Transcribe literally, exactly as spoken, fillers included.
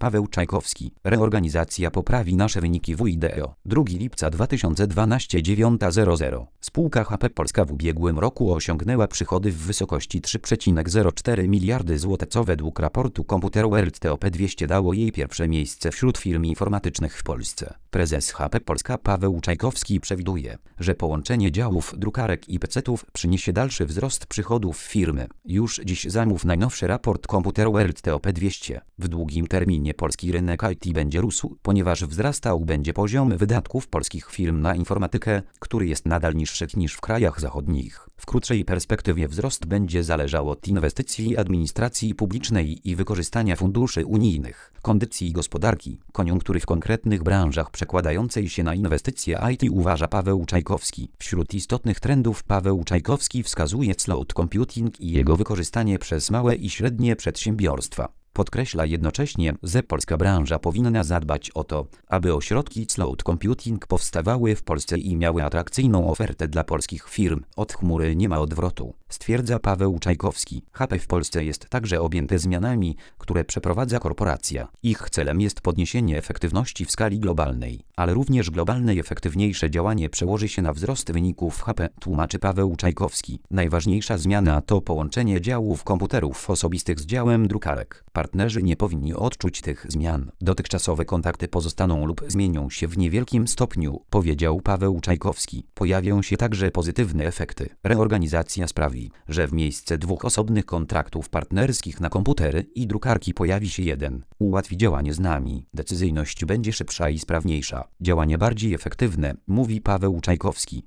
Paweł Czajkowski. Reorganizacja poprawi nasze wyniki w wideo. drugiego lipca dwa tysiące dwunastego, dziewiąta zero zero. Spółka H P Polska w ubiegłym roku osiągnęła przychody w wysokości trzy przecinek zero cztery miliardy złotych, co według raportu Computerworld T O P dwieście dało jej pierwsze miejsce wśród firm informatycznych w Polsce. Prezes H P Polska Paweł Czajkowski przewiduje, że połączenie działów drukarek i pecetów przyniesie dalszy wzrost przychodów firmy. Już dziś zamów najnowszy raport Computerworld T O P dwieście. W długim terminie polski rynek I T będzie rósł, ponieważ wzrastał będzie poziom wydatków polskich firm na informatykę, który jest nadal niższy niż w krajach zachodnich. W krótszej perspektywie wzrost będzie zależał od inwestycji administracji publicznej i wykorzystania funduszy unijnych, kondycji gospodarki, koniunktury w konkretnych branżach przekładającej się na inwestycje I T, uważa Paweł Czajkowski. Wśród istotnych trendów Paweł Czajkowski wskazuje cloud computing i jego wykorzystanie przez małe i średnie przedsiębiorstwa. Podkreśla jednocześnie, że polska branża powinna zadbać o to, aby ośrodki cloud computing powstawały w Polsce i miały atrakcyjną ofertę dla polskich firm. Od chmury nie ma odwrotu, stwierdza Paweł Czajkowski. H P w Polsce jest także objęte zmianami, które przeprowadza korporacja. Ich celem jest podniesienie efektywności w skali globalnej, ale również globalne i efektywniejsze działanie przełoży się na wzrost wyników H P, tłumaczy Paweł Czajkowski. Najważniejsza zmiana to połączenie działów komputerów osobistych z działem drukarek. Partnerzy nie powinni odczuć tych zmian. Dotychczasowe kontakty pozostaną lub zmienią się w niewielkim stopniu, powiedział Paweł Czajkowski. Pojawią się także pozytywne efekty. Reorganizacja sprawi, że w miejsce dwóch osobnych kontraktów partnerskich na komputery i drukarki pojawi się jeden. Ułatwi działanie z nami. Decyzyjność będzie szybsza i sprawniejsza. Działanie bardziej efektywne, mówi Paweł Czajkowski.